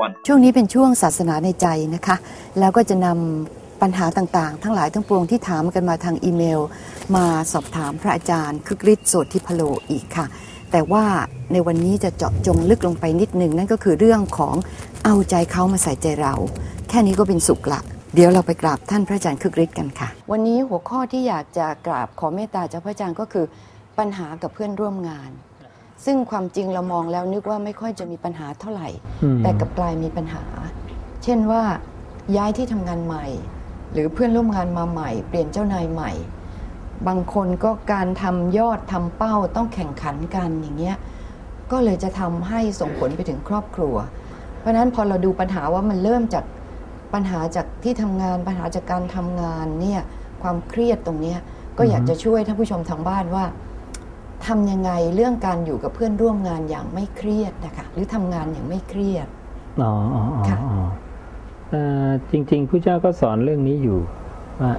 วันช่วงนี้เป็นช่วงศาสนาในใจนะคะแล้วก็จะนำปัญหาต่างๆทั้งหลายทั้งปวงที่ถามกันมาทางอีเมลมาสอบถามพระอาจารย์คึกฤทธิ์โสติพโลอีกค่ะแต่ว่าในวันนี้จะเจาะจงลึกลงไปนิดนึงนั่นก็คือเรื่องของเอาใจเขามาใส่ใจเราแค่นี้ก็เป็นสุขละเดี๋ยวเราไปกราบท่านพระอาจารย์คึกฤทธิ์กันค่ะวันนี้หัวข้อที่อยากจะกราบขอเมตตาจากพระอาจารย์ก็คือปัญหากับเพื่อนร่วมงานซึ่งความจริงเรามองแล้วนึกว่าไม่ค่อยจะมีปัญหาเท่าไหร่แต่กลับกลายมีปัญหาเช่นว่าย้ายที่ทำงานใหม่หรือเพื่อนร่วมงานมาใหม่เปลี่ยนเจ้านายใหม่บางคนก็การทำยอดทำเป้าต้องแข่งขันกันอย่างเงี้ยก็เลยจะทำให้ส่งผลไปถึงครอบครัวเพราะฉะนั้นพอเราดูปัญหาว่ามันเริ่มจากปัญหาจากที่ทำงานปัญหาจากการทำงานเนี่ยความเครียดตรงนี้ก็อยากจะช่วยท่านผู้ชมทางบ้านว่าทำยังไงเรื่องการอยู่กับเพื่อนร่วมงานอย่างไม่เครียดนะคะหรือทำงานอย่างไม่เครียดค่ะจริงๆพระเจ้าก็สอนเรื่องนี้อยู่ว่า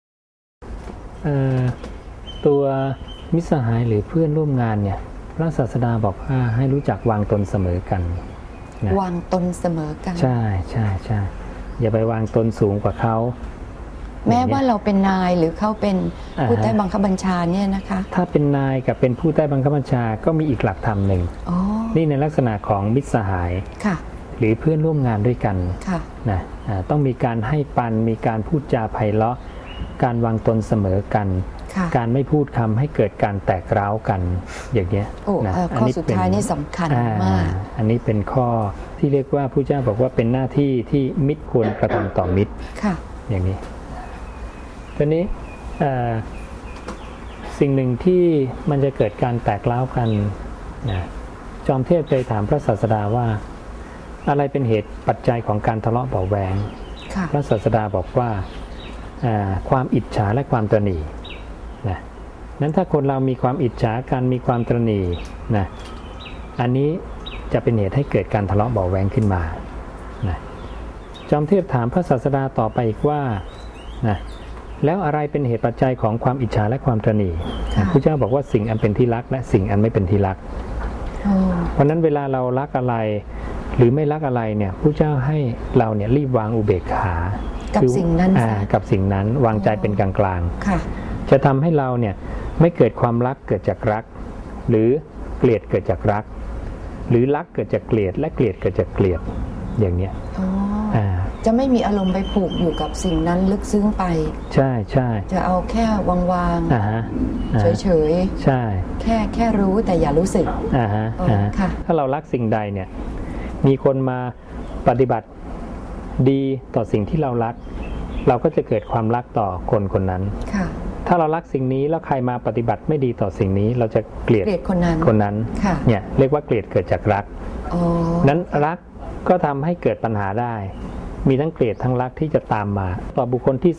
ตัวมิตรสหายหรือเพื่อนร่วมงานเนี่ยพระศาสดาบอกว่าให้รู้จักวางตนเสมอกันนะวางตนเสมอกันใช่ใช่ใช่อย่าไปวางตนสูงกว่าเขาแม้ว่าเราเป็นนายหรือเขาเป็นผู้ใต้บังคับบัญชาเนี่ยนะคะถ้าเป็นนายกับเป็นผู้ใต้บังคับบัญชาก็มีอีกหลักธรรมหนึ่งนี่ในลักษณะของมิตรสหายหรือเพื่อนร่วมงานด้วยกันนะต้องมีการให้ปันมีการพูดจาไพเราะการวางตนเสมอกันการไม่พูดคำให้เกิดการแตกร้าวกันอย่างนี้นะข้อสุดท้ายนี่สำคัญมากอันนี้เป็นข้อที่เรียกว่าพระเจ้าบอกว่าเป็นหน้าที่ที่มิตรควรกระทำต่อมิตรอย่างนี้ทีนี้สิ่งหนึ่งที่มันจะเกิดการแตกร้าวกันนะจอมเทพเคยถามพระศาสดาว่าอะไรเป็นเหตุปัจจัยของการทะเลาะเบาแหวงพระศาสดาบอกว่าความอิจฉาและความตณีนะนั้นถ้าคนเรามีความอิจฉากันมีความตณีนะอันนี้จะเป็นเหตุให้เกิดการทะเลาะเบาแหวงขึ้นมานะจอมเทพถามพระศาสดาต่อไปอีกว่านะแล้วอะไรเป็นเหตุปัจจัยของความอิจฉาและความตณีพระเจ้าบอกว่าสิ่งอันเป็นที่รักและสิ่งอันไม่เป็นที่รักเพราะนั้นเวลาเรารักอะไรหรือไม่รักอะไรเนี่ยพระเจ้าให้เราเนี่ยรีบวางอุเบกขากับสิ่งนั้นกับสิ่งนั้นวางใจเป็นกลางๆจะทำให้เราเนี่ยไม่เกิดความรักเกิดจากรักหรือเกลียดเกิดจากรักหรือรักเกิดจากเกลียดและเกลียดเกิดจากเกลียดอย่างเนี้ยจะไม่มีอารมณ์ไปผูกอยู่กับสิ่งนั้นลึกซึ้งไปใช่ใช่จะเอาแค่วางๆเฉยๆใช่แค่รู้แต่อย่ารู้สึกถ้าเรารักสิ่งใดเนี่ยมีคนมาปฏิบัติดีต่อสิ่งที่เรารักเราก็จะเกิดความรักต่อคนคนนั้นถ้าเรารักสิ่งนี้แล้วใครมาปฏิบัติไม่ดีต่อสิ่งนี้เราจะเกลียดคนนั้นเนี่ยเรียกว่าเกลียดเกิดจากรักนั้นรักก็ทำให้เกิดปัญหาได้มีทั้งเกลียดทั้งรักที่จะตามมาต่อบุคคลที่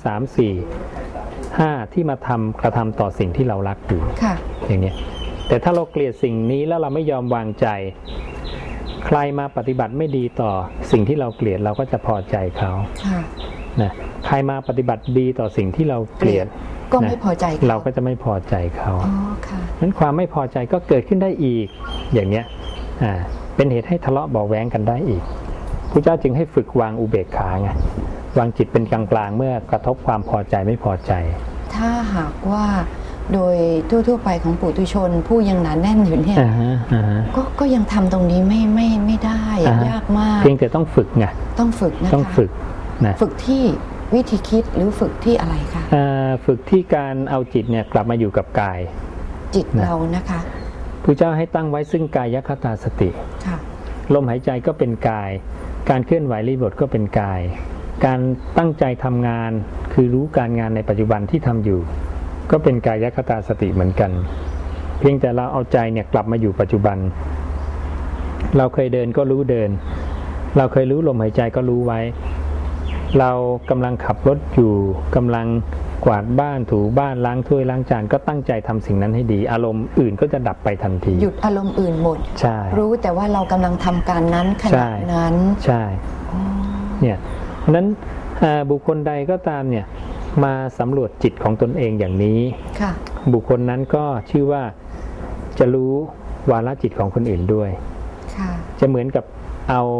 3 4 5ที่มากระทำต่อสิ่งที่เรารักอยู่อย่างนี้แต่ถ้าเราเกลียดสิ่งนี้แล้วเราไม่ยอมวางใจใครมาปฏิบัติไม่ดีต่อสิ่งที่เราเกลียดเราก็จะพอใจเขานะใครมาปฏิบัติดีต่อสิ่งที่เราเกลียดก็ไม่พอใจเราก็จะไม่พอใจเขานั้นความไม่พอใจก็เกิดขึ้นได้อีกอย่างเนี้ยเป็นเหตุให้ทะเลาะเบาแว้งกันได้อีกพระเจ้าจึงให้ฝึกวางอุเบกขาไงวางจิตเป็นกลางๆเมื่อกระทบความพอใจไม่พอใจถ้าหากว่าโดยทั่วๆไปของปุถุชนผู้ยังหนาแน่นอยู่เนี่ยก็ยังทำตรงนี้ไม่ได้ยากมากเพียงแต่ต้องฝึกไงต้องฝึกนะคะต้องฝึกนะฝึกที่วิธีคิดหรือฝึกที่อะไรคะฝึกที่การเอาจิตเนี่ยกลับมาอยู่กับกายจิตเรานะคะพระเจ้าให้ตั้งไว้ซึ่งกายคตาสติลมหายใจก็เป็นกายการเคลื่อนไหวอิริยาบถก็เป็นกายการตั้งใจทำงานคือรู้การงานในปัจจุบันที่ทำอยู่ก็เป็นกายคตาสติเหมือนกันเพียงแต่เราเอาใจเนี่ยกลับมาอยู่ปัจจุบันเราเคยเดินก็รู้เดินเราเคยรู้ลมหายใจก็รู้ไว้เรากำลังขับรถอยู่กำลังกวาดบ้านถูบ้านล้างถ้วยล้างจานก็ตั้งใจทำสิ่งนั้นให้ดีอารมณ์อื่นก็จะดับไปทันทีหยุดอารมณ์อื่นหมดใช่รู้แต่ว่าเรากำลังทำการนั้นขณะนั้นใช่เนี่ยนั้นบุคคลใดก็ตามเนี่ยมาสำรวจจิตของตนเองอย่างนี้บุคคลนั้นก็ชื่อว่าจะรู้วาระจิตของคนอื่นด้วยจะเหมือนกับเอา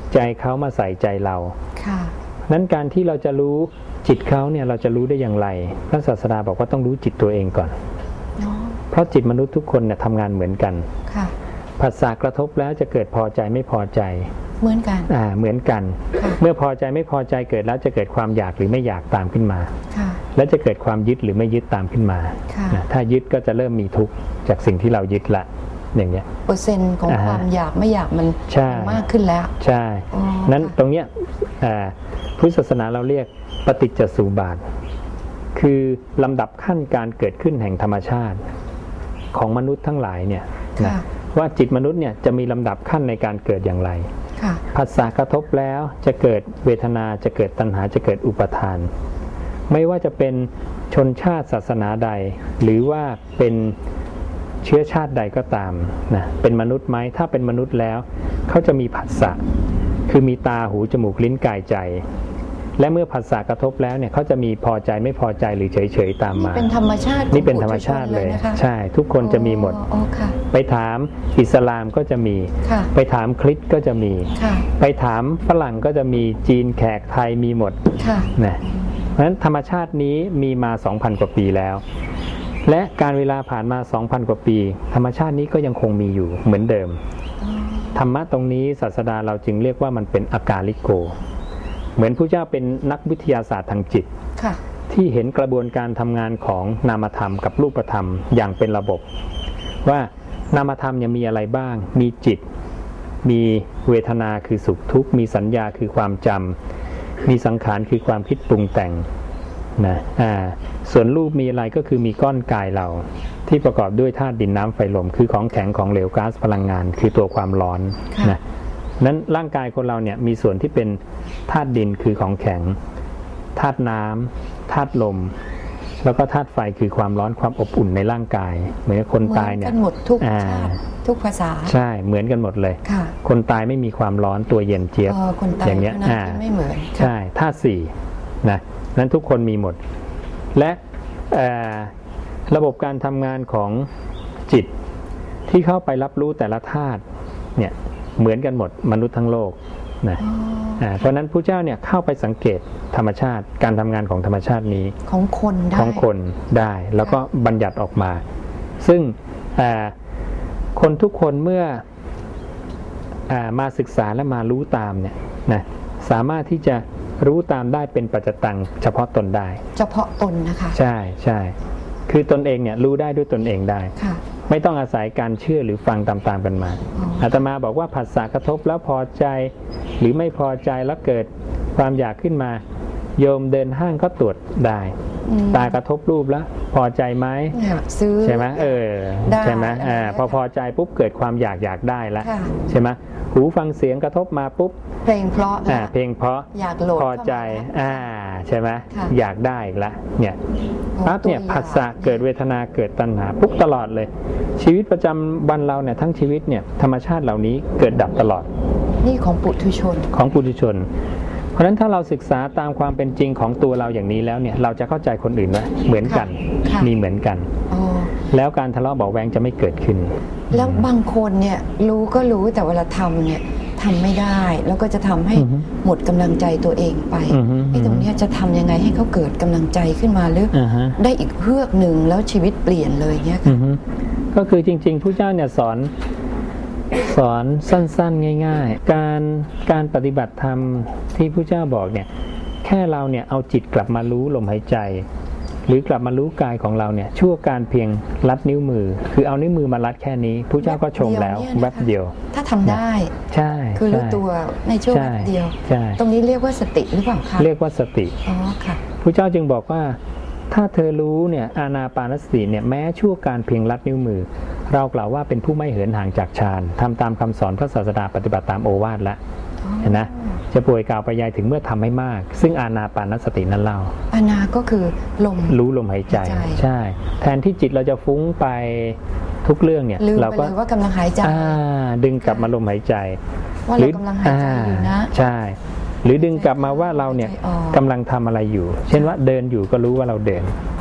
ใจเขามาใส่ใจเรานั้นการที่เราจะรู้จิตเขาเนี่ยเราจะรู้ได้อย่างไรพระศาสดาบอกว่าต้องรู้จิตตัวเองก่อนเพราะจิตมนุษย์ทุกคนเนี่ยทำงานเหมือนกันผัสสะกระทบแล้วจะเกิดพอใจไม่พอใจเหมือนกันเหมือนกันเมื่อพอใจไม่พอใจเกิดแล้วจะเกิดความอยากหรือไม่อยากตามขึ้นมาแล้วจะเกิดความยึดหรือไม่ยึดตามขึ้นมาถ้ายึดก็จะเริ่มมีทุกข์จากสิ่งที่เรายึดละอย่างเงี้ยเปอร์เซ็นต์ของความอยากไม่อยากมันมากขึ้นแล้วใช่นั้นตรงเนี้ยพุทธศาสนาเราเรียกปฏิจจสุบาทคือลำดับขั้นการเกิดขึ้นแห่งธรรมชาติของมนุษย์ทั้งหลายเนี่ยว่าจิตมนุษย์เนี่ยจะมีลำดับขั้นในการเกิดอย่างไรผัสสะกระทบแล้วจะเกิดเวทนาจะเกิดตัณหาจะเกิดอุปทานไม่ว่าจะเป็นชนชาติศาสนาใดหรือว่าเป็นเชื้อชาติใดก็ตามนะเป็นมนุษย์ไหมถ้าเป็นมนุษย์แล้วเขาจะมีผัสสะคือมีตาหูจมูกลิ้นกายใจและเมื่อผัสสะกระทบแล้วเนี่ยเขาจะมีพอใจไม่พอใจหรือเฉยๆตามมาเป็นธรรมชาตินี่เป็นธรรมชาติเลยใช่ทุกคนจะมีหมดไปถามอิสลามก็จะมีไปถามคริสต์ก็จะมีไปถามฝรั่งก็จะมีจีนแขกไทยมีหมดนะเพราะฉะนั้นธรรมชาตินี้มีมา 2,000 กว่าปีแล้วและการเวลาผ่านมา 2,000 กว่าปีธรรมชาตินี้ก็ยังคงมีอยู่เหมือนเดิมธรรมะตรงนี้ศาสดาเราจึงเรียกว่ามันเป็นอากาลิโกเหมือนพระเจ้าเป็นนักวิทยาศาสตร์ทางจิตที่เห็นกระบวนการทำงานของนามธรรมกับรูปธรรมอย่างเป็นระบบว่านามธรรมยังมีอะไรบ้างมีจิตมีเวทนาคือสุขทุกข์มีสัญญาคือความจำมีสังขารคือความคิดปรุงแต่งนะส่วนรูปมีอะไรก็คือมีก้อนกายเราที่ประกอบด้วยธาตุดินน้ำไฟลมคือของแข็งของเหลวก๊าซพลังงานคือตัวความร้อนนะนั้นร่างกายคนเราเนี่ยมีส่วนที่เป็นธาตุดินคือของแข็งธาตุน้ำธาตุลมแล้วก็ธาตุไฟคือความร้อนความอบอุ่นในร่างกายเหมือนคนตายเนี่ยเหมือนกันหมดทุกชาติทุกภาษาใช่เหมือนกันหมดเลยคนตายไม่มีความร้อนตัวเย็นเจี๊ยบอย่างเงี้ยไม่เหมือนใช่ธาตุสี่นะนั้นทุกคนมีหมดและระบบการทำงานของจิตที่เข้าไปรับรู้แต่ละธาตุเนี่ยเหมือนกันหมดมนุษย์ทั้งโลกนะเพราะนั้นพระเจ้าเนี่ยเข้าไปสังเกตธรรมชาติการทำงานของธรรมชาตินี้ของคนได้แล้วก็บัญญัติออกมาซึ่งคนทุกคนเมื่อมาศึกษาและมารู้ตามเนี่ยนะสามารถที่จะรู้ตามได้เป็นปัจจตังเฉพาะตนได้เฉพาะตนนะคะใช่คือตนเองเนี่ยรู้ได้ด้วยตนเองได้ไม่ต้องอาศัยการเชื่อหรือฟังตามๆกันมาอาตมาบอกว่าผัสสะกระทบแล้วพอใจหรือไม่พอใจแล้วเกิดความอยากขึ้นมาโยมเดินห้างก็ตรวจได้ตากระทบรูปแล้วพอใจไหมซื้อใช่ไหมใช่ไหมพอใจปุ๊บเกิดความอยากได้แล้วใช่ไหมหูฟังเสียงกระทบมาปุ๊บเพลงเพราะเพลงเพราะอยากโหลดพอใจใช่ไหมอยากได้อีกแล้วเนี่ยปั๊บเนี่ยผัสสะเกิดเวทนาเกิดตัณหาปุ๊บตลอดเลยชีวิตประจำวันเราเนี่ยทั้งชีวิตเนี่ยธรรมชาติเหล่านี้เกิดดับตลอดนี่ของปุถุชนเพราะฉะนั้นถ้าเราศึกษาตามความเป็นจริงของตัวเราอย่างนี้แล้วเนี่ยเราจะเข้าใจคนอื่นว่าเหมือนกันมีเหมือนกันแล้วการทะเลาะเบาแวงจะไม่เกิดขึ้นแล้วบางคนเนี่ยรู้ก็รู้แต่เวลาทำเนี่ยทำไม่ได้แล้วก็จะทำให้หมดกำลังใจตัวเองไปไอ้ตรงนี้จะทำยังไงให้เขาเกิดกำลังใจขึ้นมาหรือได้อีกเฮือกหนึ่งแล้วชีวิตเปลี่ยนเลยเนี่ยค่ะก็คือจริงๆผู้เจ้าเนี่ยสอนสั้นๆง่ายๆการปฏิบัติธรรมที่ผู้เจ้าบอกเนี่ยแค่เราเนี่ยเอาจิตกลับมารู้ลมหายใจหรือกลับมารู้กายของเราเนี่ยชั่วการเพียงลัดนิ้วมือคือเอานิ้วมือมาลัดแค่นี้ผู้เจ้าก็ชมแล้วแวบเดียวถ้าทำได้ใช่คือรู้ตัวในช่วงแวบเดียวตรงนี้เรียกว่าสติหรือเปล่าคะเรียกว่าสติค่ะผู้เจ้าจึงบอกว่าถ้าเธอรู้เนี่ยอานาปานสติเนี่ยแม้ชั่วการเพียงลัดนิ้วมือเรากล่าวว่าเป็นผู้ไม่เหินห่างจากฌานทำตามคำสอนพระศาสดาปฏิบัติตามโอวาทแล้วเห็นนะจะป่วยกล่าวไปยายถึงเมื่อทำให้มากซึ่งอานาปานสตินั้นเล่าอานาก็คือรู้ลมหายใจใช่แทนที่จิตเราจะฟุ้งไปทุกเรื่องเนี่ยเราก็ว่ากำลังหายใจดึงกลับมาลมหายใจว่าเรากำลังหายใจอยู่นะใช่หรือดึงกลับมาว่าเราเนี่ยกำลังทำอะไรอยู่เช่นว่าเดินอยู่ก็รู้ว่าเราเดินแข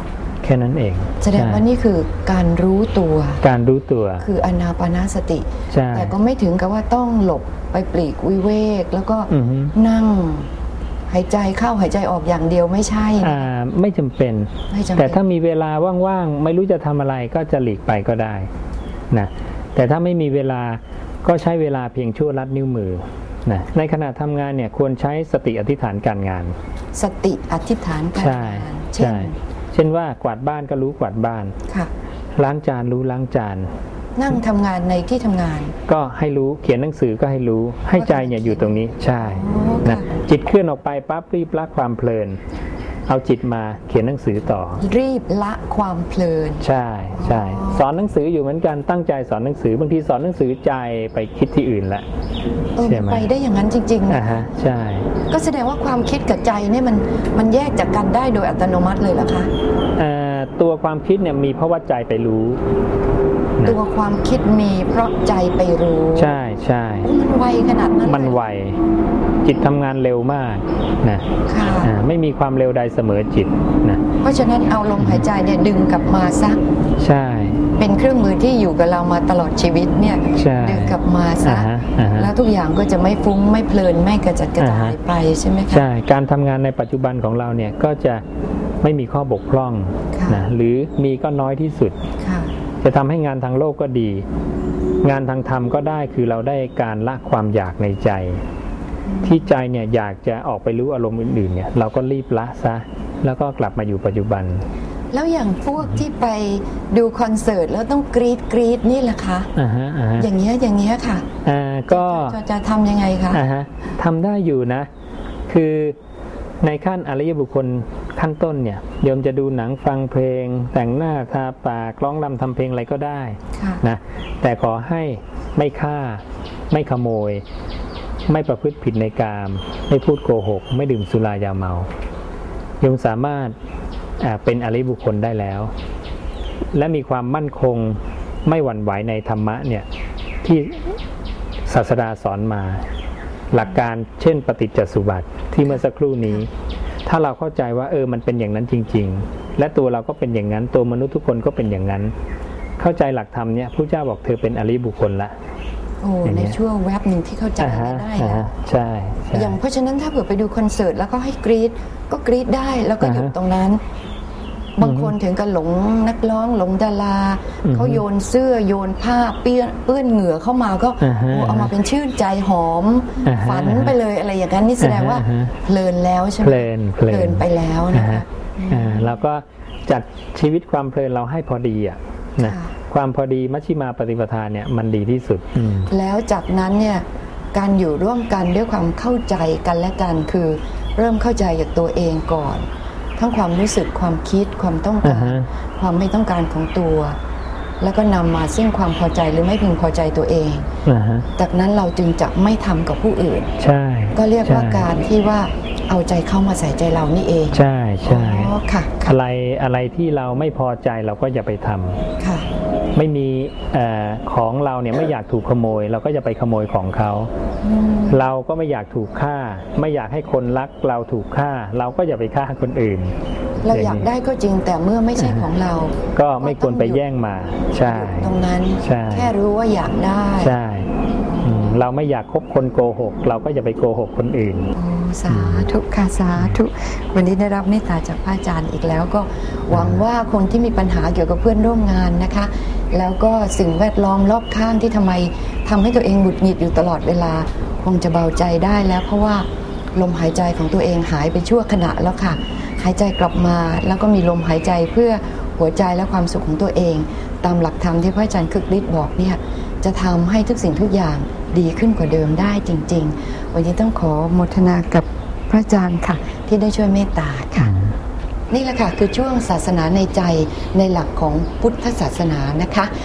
ค่นั้นเองแสดงว่านี่คือการรู้ตัวคืออานาปานสติแต่ก็ไม่ถึงกับว่าต้องหลบไปปลีกวิเวกแล้วก็นั่งหายใจเข้าหายใจออกอย่างเดียวไม่ใช่ไม่จำเป็นแต่ถ้ามีเวลาว่างๆไม่รู้จะทำอะไรก็จะหลีกไปก็ได้นะแต่ถ้าไม่มีเวลาก็ใช้เวลาเพียงชั่วลัดนิ้วมือนะในขณะทำงานเนี่ยควรใช้สติอธิษฐานการงานสติอธิษฐานการงานเช่นว่ากวาดบ้านก็รู้กวาดบ้านล้างจานรู้ล้างจานนั่งทำงานในที่ทำงานก็ให้รู้เขียนหนังสือก็ให้รู้ให้ใจเนี่ยอยู่ตรงนี้ใช่นะจิตเคลื่อนออกไปปั๊บรีบละความเพลินเอาจิตมาเขียนหนังสือต่อรีบละความเพลินใช่สอนหนังสืออยู่เหมือนกันตั้งใจสอนหนังสือบางทีสอนหนังสือใจไปคิดที่อื่นละไปได้อย่างนั้นจริงๆนะใช่ก็แสดงว่าความคิดกับใจเนี่ยมันแยกจากกันได้โดยอัตโนมัติเลยเหรอคะตัวความคิดเนี่ยมีเพราะว่าใจไปรู้ตัวความคิดมีเพราะใจไปรู้ใช่มันไวขนาดนั้นมันไวจิตทำงานเร็วมากนะไม่มีความเร็วใดเสมอจิตนะเพราะฉะนั้นเอาลมหายใจเนี่ยดึงกลับมาซะใช่เป็นเครื่องมือที่อยู่กับเรามาตลอดชีวิตเนี่ยดึงกลับมาซะแล้วทุกอย่างก็จะไม่ฟุ้งไม่เพลินไม่กระจัดกระจายไปใช่ไหมคะใช่การทำงานในปัจจุบันของเราเนี่ยก็จะไม่มีข้อบกพร่องนะหรือมีก็น้อยที่สุดจะทำให้งานทางโลกก็ดีงานทางธรรมก็ได้คือเราได้การละความอยากในใจที่ใจเนี่ยอยากจะออกไปรู้อารมณ์อื่นๆเนี่ยเราก็รีบละซะแล้วก็กลับมาอยู่ปัจจุบันแล้วอย่างพวกที่ไปดูคอนเสิร์ตแล้วต้องกรี๊ดนี่แหละคะอย่างเงี้ยค่ะก็จะทำยังไงคะทำได้อยู่นะคือในขั้นอริยบุคคลขั้นต้นเนี่ยโยมจะดูหนังฟังเพลงแต่งหน้าทาปากร้องรำทำเพลงอะไรก็ได้นะแต่ขอให้ไม่ฆ่าไม่ขโมยไม่ประพฤติผิดในกามไม่พูดโกหกไม่ดื่มสุรายาเมาโยมสามารถเป็นอริยบุคคลได้แล้วและมีความมั่นคงไม่หวั่นไหวในธรรมะเนี่ยที่ศาสดาสอนมาหลักการเช่นปฏิจจสุบัติที่เมื่อสักครู่นี้ถ้าเราเข้าใจว่ามันเป็นอย่างนั้นจริงๆและตัวเราก็เป็นอย่างนั้นตัวมนุษย์ทุกคนก็เป็นอย่างนั้นเข้าใจหลักธรรมเนี่ยพระเจ้าบอกเธอเป็นอริยบุคคลละในช่วงแวบหนึ่งที่เข้าใจได้แล้วใช่อย่างเพราะฉะนั้นถ้าเผื่อไปดูคอนเสิร์ตแล้วก็ให้กรี๊ดก็กรี๊ดได้แล้วก็หยุดตรงนั้นบางคนถึงกับหลงนักร้องหลงดาราเขาโยนเสื้อโยนผ้าเปื้อนเหงื่อเข้ามาก็เอามาเป็นชื่นใจหอมฝันไปเลยอะไรอย่างนั้นนี่แสดงว่าเพลินแล้วใช่ไหมเพลินไปแล้วนะคะแล้วก็จัดชีวิตความเพลินเราให้พอดีอ่ะนะความพอดีมัชฌิมาปฏิปทาเนี่ยมันดีที่สุดแล้วจากนั้นเนี่ยการอยู่ร่วมกันด้วยความเข้าใจกันและกันคือเริ่มเข้าใจจากตัวเองก่อนทั้งความรู้สึกความคิดความต้องการความไม่ต้องการของตัวแล้วก็นำมาซึ่งความพอใจหรือไม่พึงพอใจตัวเองจากนั้นเราจึงจะไม่ทำกับผู้อื่นใช่ก็เรียกว่าการที่ว่าเอาใจเข้ามาใส่ใจเรานี่เองใช่ค่ะอะไรที่เราไม่พอใจเราก็อย่าไปทำค่ะไม่มีของเราเนี่ยไม่อยากถูกขโมยเราก็จะไปขโมยของเขาเราก็ไม่อยากถูกฆ่าไม่อยากให้คนรักเราถูกฆ่าเราก็อย่าไปฆ่าคนอื่นเราอยากได้ก็จริงแต่เมื่อไม่ใช่ของเราก็ไม่ควรไปแย่งมาใช่ตรงนั้นแค่รู้ว่าอยากได้ใช่เราไม่อยากคบคนโกหกเราก็อย่าไปโกหกคนอื่นสาธุค่ะสาธุวันนี้ได้รับเมตตาจากพระอาจารย์อีกแล้วก็หวังว่าคนที่มีปัญหาเกี่ยวกับเพื่อนร่วมงานนะคะแล้วก็สิ่งแวดล้อมรอบข้างที่ทำให้ตัวเองหงุดหงิดอยู่ตลอดเวลาคงจะเบาใจได้แล้วเพราะว่าลมหายใจของตัวเองหายไปชั่วขณะแล้วค่ะหายใจกลับมาแล้วก็มีลมหายใจเพื่อหัวใจและความสุขของตัวเองตามหลักธรรมที่พระอาจารย์คึกฤทธิ์บอกเนี่ยจะทำให้ทุกสิ่งทุกอย่างดีขึ้นกว่าเดิมได้จริงๆวันนี้ต้องขอโมทนากับพระอาจารย์ค่ะที่ได้ช่วยเมตตาค่ะนี่แหละค่ะคือช่วงศาสนาในใจในหลักของพุทธศาสนานะคะ